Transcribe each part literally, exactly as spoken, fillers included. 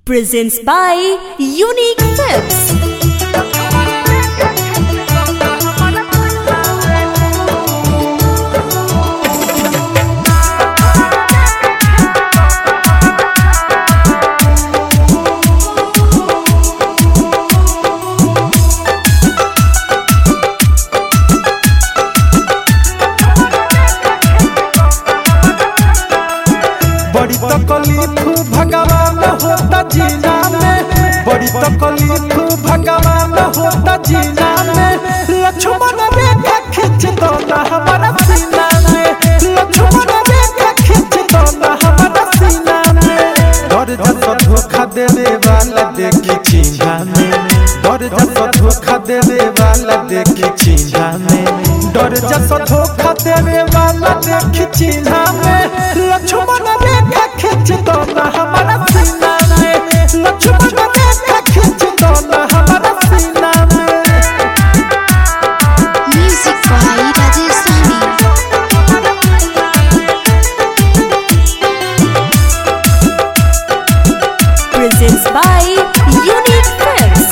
Presents by Unique Tips. बड़ी तकलीफ भगवान होता जीना में, बड़ी तकलीफ भगवान होता जीना में। लक्ष्मण रेखा खींच दो ना हमारा सीना में, लक्ष्मण रेखा खींच दो ना हमारा सीना में। डर जैसा धोखा देने वाला देखी चिन्हा में, डर जैसा धोखा देने वाला देखी चिन्हा में, डर जैसा धोखा देने वाला देखी चिन्हा में। लक्ष्मण रेखा खींच दो ना हमारा सीना में, लक्ष्मण रेखा खींच दो ना हमारा सीना में। Music by Rajasthani. Presents by Unique Tips.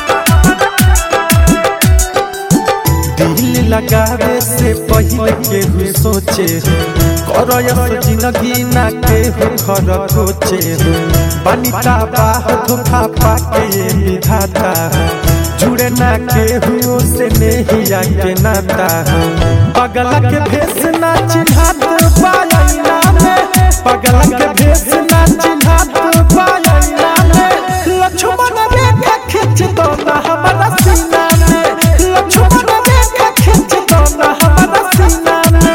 दिल लगावे से पहले केहू सोचे हो, करयस जिंदगी ना केहू खर खोचे हो। बनिता बाह धोखा पाके ये विधाता हो, जुड़े ना केहू से नहिया के नाता हो। पगला के भेस ना चिन्हात पायना में, पगला के भेस ना चिन्हात पायना में। लक्ष्मण रेखा खींच दो ना हमारा सीना में, लक्ष्मण रेखा खींच दो ना हमारा सीना में।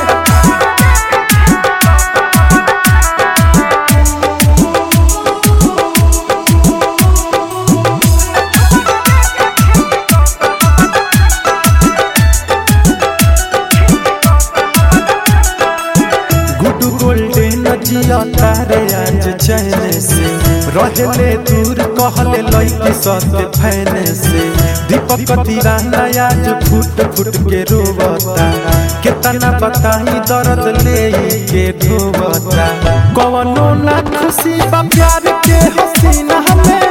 गुड गोल्डन जिया तारे आज चैन से, रहले दूर कहले लइके सत्य फैन से। दीपक तिराना आज फुट फुट के रोवता, कितना बताई दर्द ले के ढोवता। कवनो ना खुशी बा प्यार के हसीना में,